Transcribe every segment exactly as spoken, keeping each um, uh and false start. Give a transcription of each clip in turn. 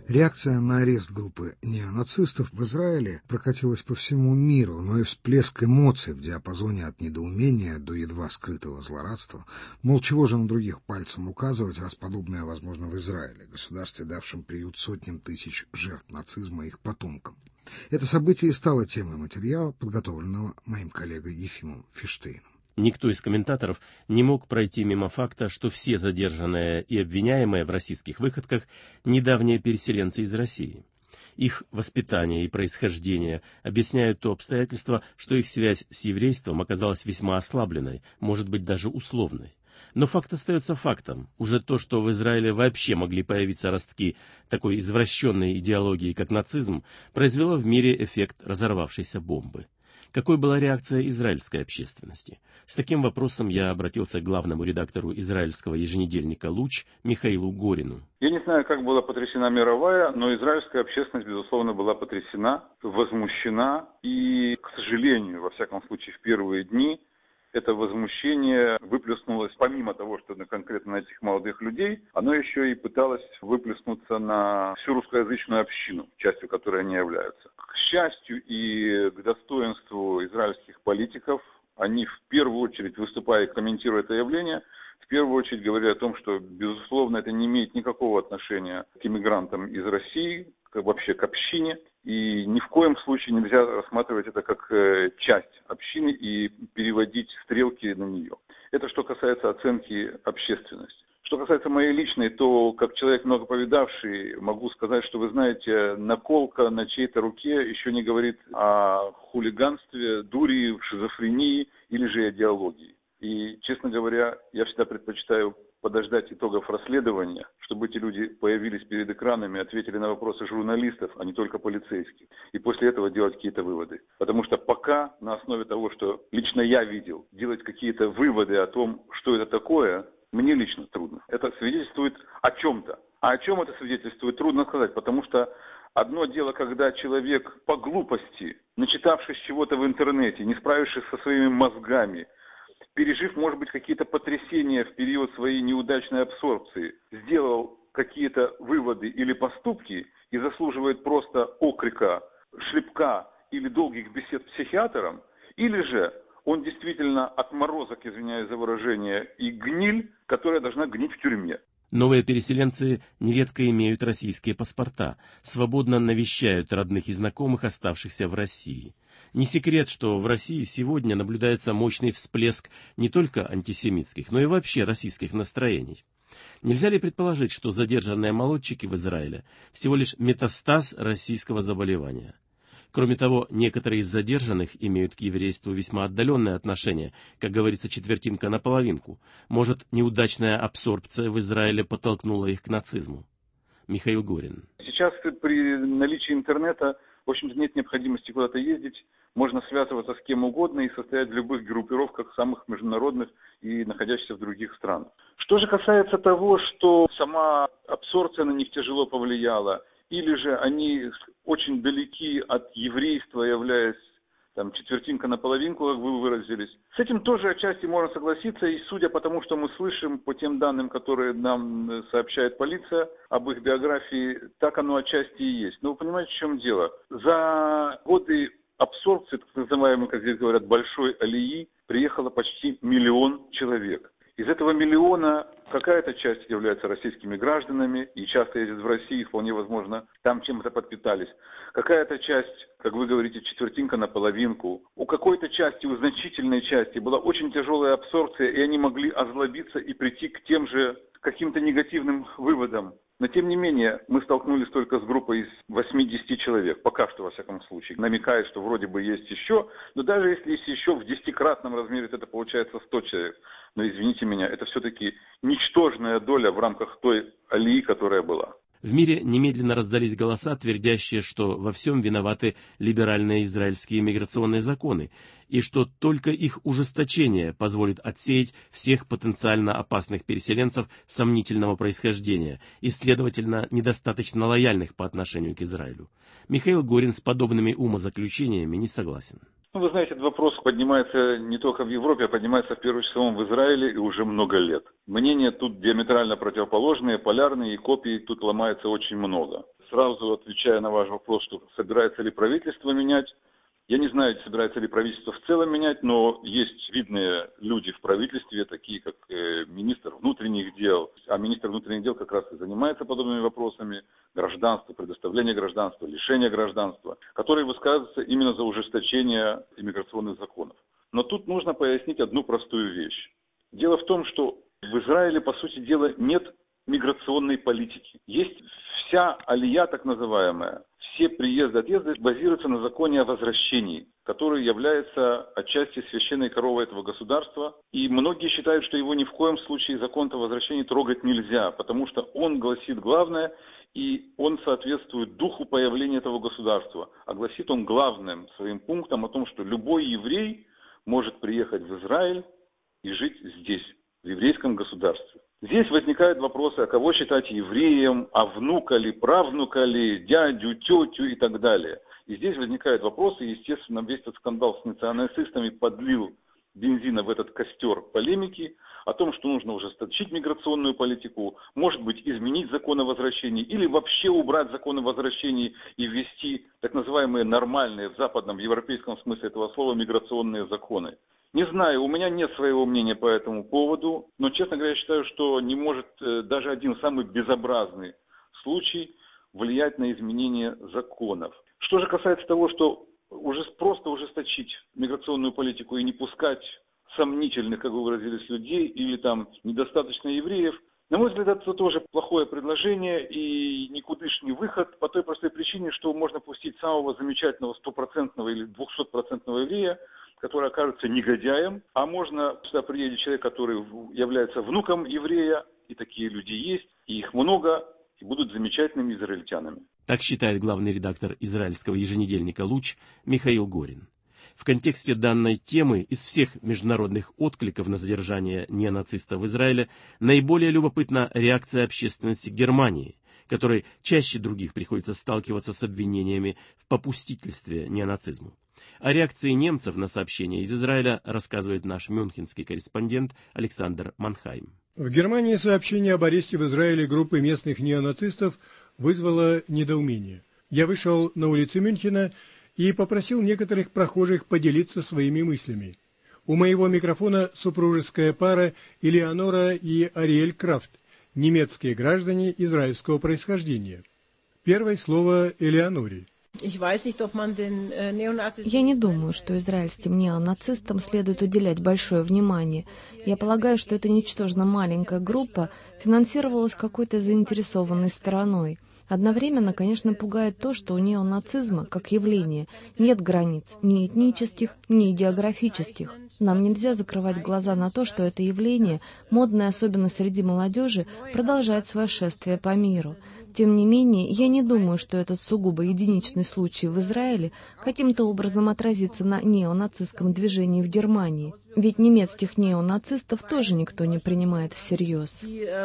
Реакция на арест группы неонацистов в Израиле прокатилась по всему миру, но и всплеск эмоций в диапазоне от недоумения до едва скрытого злорадства. Мол, чего же на других пальцем указывать, раз подобное возможно в Израиле, государстве, давшем приют сотням тысяч жертв нацизма и их потомкам. Это событие и стало темой материала, подготовленного моим коллегой Ефимом Фиштейном. Никто из комментаторов не мог пройти мимо факта, что все задержанные и обвиняемые в расистских выходках недавние переселенцы из России. Их воспитание и происхождение объясняют то обстоятельство, что их связь с еврейством оказалась весьма ослабленной, может быть даже условной. Но факт остается фактом. Уже то, что в Израиле вообще могли появиться ростки такой извращенной идеологии, как нацизм, произвело в мире эффект разорвавшейся бомбы. Какой была реакция израильской общественности? С таким вопросом я обратился к главному редактору израильского еженедельника «Луч» Михаилу Горину. Я не знаю, как была потрясена мировая, но израильская общественность, безусловно, была потрясена, возмущена. И, к сожалению, во всяком случае, в первые дни это возмущение выплеснулось, помимо того, что конкретно на этих молодых людей, оно еще и пыталось выплеснуться на всю русскоязычную общину, частью которой они являются. К счастью и к достоинству израильских политиков, они в первую очередь, выступая и комментируя это явление, в первую очередь говорили о том, что, безусловно, это не имеет никакого отношения к иммигрантам из России, к, вообще к общине. И ни в коем случае нельзя рассматривать это как часть общины и переводить стрелки на нее. Это что касается оценки общественности. Что касается моей личной, то как человек много повидавший, могу сказать, что, вы знаете, наколка на чьей-то руке еще не говорит о хулиганстве, дури, шизофрении или же идеологии. И, честно говоря, я всегда предпочитаю подождать итогов расследования, чтобы эти люди появились перед экранами, ответили на вопросы журналистов, а не только полицейских. И после этого делать какие-то выводы. Потому что пока на основе того, что лично я видел, делать какие-то выводы о том, что это такое, мне лично трудно. Это свидетельствует о чем-то. А о чем это свидетельствует, трудно сказать, потому что одно дело, когда человек по глупости, начитавшись чего-то в интернете, не справившись со своими мозгами, пережив, может быть, какие-то потрясения в период своей неудачной абсорбции, сделал какие-то выводы или поступки и заслуживает просто окрика, шлепка или долгих бесед с психиатром, или же он действительно отморозок, извиняюсь за выражение, и гниль, которая должна гнить в тюрьме. Новые переселенцы нередко имеют российские паспорта, свободно навещают родных и знакомых, оставшихся в России. Не секрет, что в России сегодня наблюдается мощный всплеск не только антисемитских, но и вообще российских настроений. Нельзя ли предположить, что задержанные молодчики в Израиле всего лишь метастаз российского заболевания? Кроме того, некоторые из задержанных имеют к еврейству весьма отдаленное отношение, как говорится, четвертинка на половинку. Может, неудачная абсорбция в Израиле подтолкнула их к нацизму? Михаил Горин. Сейчас при наличии интернета, в общем-то, нет необходимости куда-то ездить. Можно связываться с кем угодно и состоять в любых группировках самых международных и находящихся в других странах. Что же касается того, что сама абсорбция на них тяжело повлияла, или же они очень далеки от еврейства, являясь там, четвертинка на половинку, как вы выразились. С этим тоже отчасти можно согласиться, и судя по тому, что мы слышим, по тем данным, которые нам сообщает полиция об их биографии, так оно отчасти и есть. Но вы понимаете, в чем дело? За годы абсорбции, так называемой, как здесь говорят, большой алии, приехало почти миллион человек. Из этого миллиона какая-то часть является российскими гражданами и часто ездят в Россию, вполне возможно, там чем-то подпитались. Какая-то часть, как вы говорите, четвертинка на половинку. У какой-то части, у значительной части была очень тяжелая абсорбция, и они могли озлобиться и прийти к тем же каким-то негативным выводам. Но, тем не менее, мы столкнулись только с группой из восьмидесяти человек, пока что, во всяком случае. Намекает, что вроде бы есть еще, но даже если есть еще в десятикратном размере, это получается сто человек. Но, извините меня, это все-таки ничтожная доля в рамках той алии, которая была. В мире немедленно раздались голоса, твердящие, что во всем виноваты либеральные израильские миграционные законы, и что только их ужесточение позволит отсеять всех потенциально опасных переселенцев сомнительного происхождения и, следовательно, недостаточно лояльных по отношению к Израилю. Михаил Горин с подобными умозаключениями не согласен. Ну, вы знаете, этот вопрос поднимается не только в Европе, а поднимается в первую очередь в Израиле и уже много лет. Мнения тут диаметрально противоположные, полярные, и копий тут ломается очень много. Сразу отвечая на ваш вопрос, что собирается ли правительство менять, я не знаю, собирается ли правительство в целом менять, но есть видные люди в правительстве, такие как э, министр внутренних дел, а министр внутренних дел как раз и занимается подобными вопросами, гражданство, предоставление гражданства, лишение гражданства, которые высказываются именно за ужесточение иммиграционных законов. Но тут нужно пояснить одну простую вещь. Дело в том, что в Израиле, по сути дела, нет миграционной политики. Есть вся алия, так называемая, все приезды, отъезды базируются на законе о возвращении, который является отчасти священной коровой этого государства. И многие считают, что его ни в коем случае закон о возвращении трогать нельзя, потому что он гласит главное, и он соответствует духу появления этого государства. А гласит он главным своим пунктом о том, что любой еврей может приехать в Израиль и жить здесь, в еврейском государстве. Здесь возникают вопросы, а кого считать евреем, а внука ли, правнука ли, дядю, тетю и так далее. И здесь возникают вопросы, и, естественно, весь этот скандал с националистами подлил бензина в этот костер полемики о том, что нужно ужесточить миграционную политику, может быть, изменить закон о возвращении или вообще убрать закон о возвращении и ввести так называемые нормальные в западном, в европейском смысле этого слова миграционные законы. Не знаю, у меня нет своего мнения по этому поводу, но, честно говоря, я считаю, что не может э, даже один самый безобразный случай влиять на изменение законов. Что же касается того, что уже просто ужесточить миграционную политику и не пускать сомнительных, как вы выразились, людей или там недостаточно евреев, на мой взгляд, это тоже плохое предложение и никудышний выход по той простой причине, что можно пустить самого замечательного стопроцентного или двухсотпроцентного еврея, который окажется негодяем, а можно сюда приедет человек, который является внуком еврея, и такие люди есть, и их много, и будут замечательными израильтянами. Так считает главный редактор израильского еженедельника «Луч» Михаил Горин. В контексте данной темы из всех международных откликов на задержание неонацистов в Израиле наиболее любопытна реакция общественности Германии, которой чаще других приходится сталкиваться с обвинениями в попустительстве неонацизму. О реакции немцев на сообщения из Израиля рассказывает наш мюнхенский корреспондент Александр Манхайм. В Германии сообщение об аресте в Израиле группы местных неонацистов вызвало недоумение. Я вышел на улицы Мюнхена и попросил некоторых прохожих поделиться своими мыслями. У моего микрофона супружеская пара Элеонора и Ариэль Крафт, немецкие граждане израильского происхождения. Первое слово Элеоноре. Я не думаю, что израильским неонацистам следует уделять большое внимание. Я полагаю, что эта ничтожно маленькая группа финансировалась какой-то заинтересованной стороной. Одновременно, конечно, пугает то, что у неонацизма, как явления, нет границ ни этнических, ни географических. Нам нельзя закрывать глаза на то, что это явление, модное особенно среди молодежи, продолжает свое шествие по миру. Тем не менее, я не думаю, что этот сугубо единичный случай в Израиле каким-то образом отразится на неонацистском движении в Германии. Ведь немецких неонацистов тоже никто не принимает всерьез.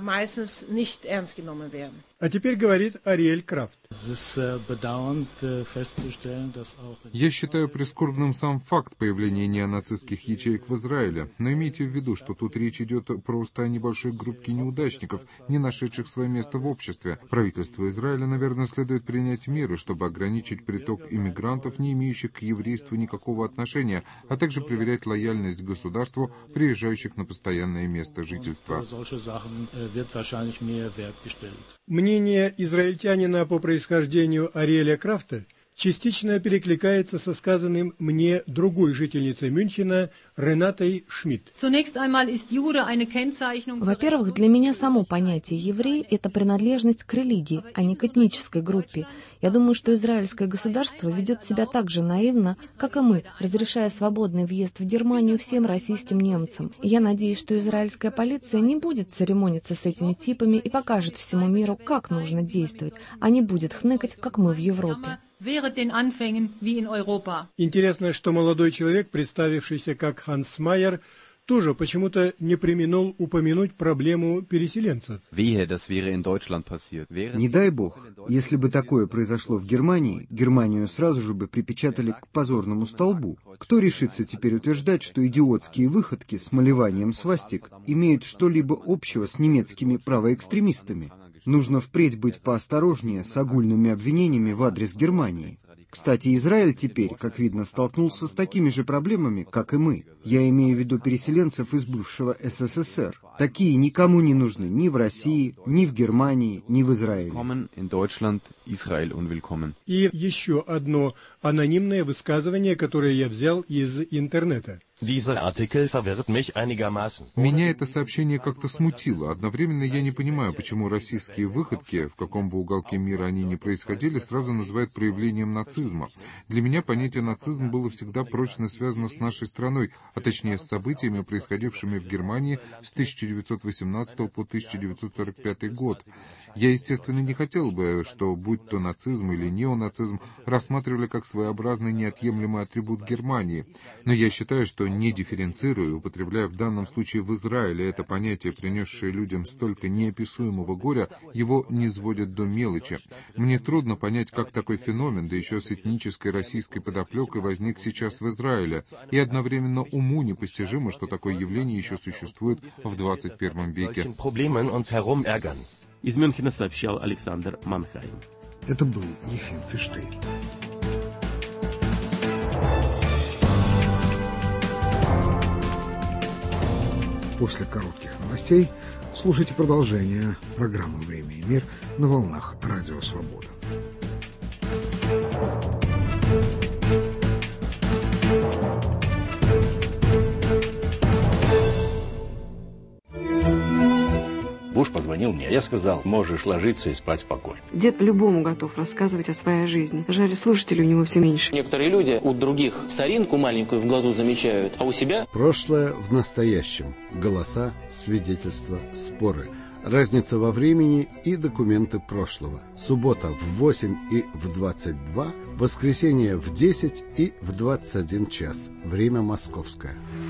А теперь говорит Ариэль Крафт. Я считаю прискорбным сам факт появления неонацистских ячеек в Израиле, но имейте в виду, что тут речь идет просто о небольшой группе неудачников, не нашедших свое место в обществе. Правительству Израиля, наверное, следует принять меры, чтобы ограничить приток иммигрантов, не имеющих к еврейству никакого отношения, а также проверять лояльность государству, приезжающих на постоянное место жительства. Мнение израильтянина по происхождению Ариэля Крафта частично перекликается со сказанным мне другой жительницей Мюнхена Ренатой Шмидт. Во-первых, для меня само понятие «еврей» — это принадлежность к религии, а не к этнической группе. Я думаю, что израильское государство ведет себя так же наивно, как и мы, разрешая свободный въезд в Германию всем российским немцам. И я надеюсь, что израильская полиция не будет церемониться с этими типами и покажет всему миру, как нужно действовать, а не будет хныкать, как мы в Европе. Интересно, что молодой человек, представившийся как Ханс Майер, тоже почему-то не преминул упомянуть проблему переселенцев. Не дай бог, если бы такое произошло в Германии, Германию сразу же бы припечатали к позорному столбу. Кто решится теперь утверждать, что идиотские выходки с малеванием свастик имеют что-либо общего с немецкими правоэкстремистами? Нужно впредь быть поосторожнее с огульными обвинениями в адрес Германии. Кстати, Израиль теперь, как видно, столкнулся с такими же проблемами, как и мы. Я имею в виду переселенцев из бывшего СССР. Такие никому не нужны ни в России, ни в Германии, ни в Израиле. И еще одно анонимное высказывание, которое я взял из интернета. Меня это сообщение как-то смутило. Одновременно я не понимаю, почему российские выходки, в каком бы уголке мира они ни происходили, сразу называют проявлением нацизма. Для меня понятие нацизм было всегда прочно связано с нашей страной, а точнее с событиями, происходившими в Германии с тысяча девятьсот восемнадцатого по тысяча девятьсот сорок пятый год. Я, естественно, не хотел бы, что, будь то нацизм или неонацизм, рассматривали как своеобразный неотъемлемый атрибут Германии. Но я считаю, что не дифференцируя, употребляя в данном случае в Израиле это понятие, принесшее людям столько неописуемого горя, его не сводят до мелочи. Мне трудно понять, как такой феномен, да еще с этнической российской подоплекой, возник сейчас в Израиле, и одновременно уму непостижимо, что такое явление еще существует в двадцать первом веке. Из Мюнхена сообщал Александр Манхайм. Это был Ефим Фиштейн. После коротких новостей слушайте продолжение программы «Время и мир» на волнах Радио Свобода. Буш позвонил мне. Я сказал, можешь ложиться и спать спокойно. Дед любому готов рассказывать о своей жизни. Жаль, слушателей у него все меньше. Некоторые люди у других соринку маленькую в глазу замечают, а у себя... Прошлое в настоящем. Голоса, свидетельства, споры. Разница во времени и документы прошлого. Суббота в восемь и в двадцать два, воскресенье в десять и в двадцать один час. Время московское.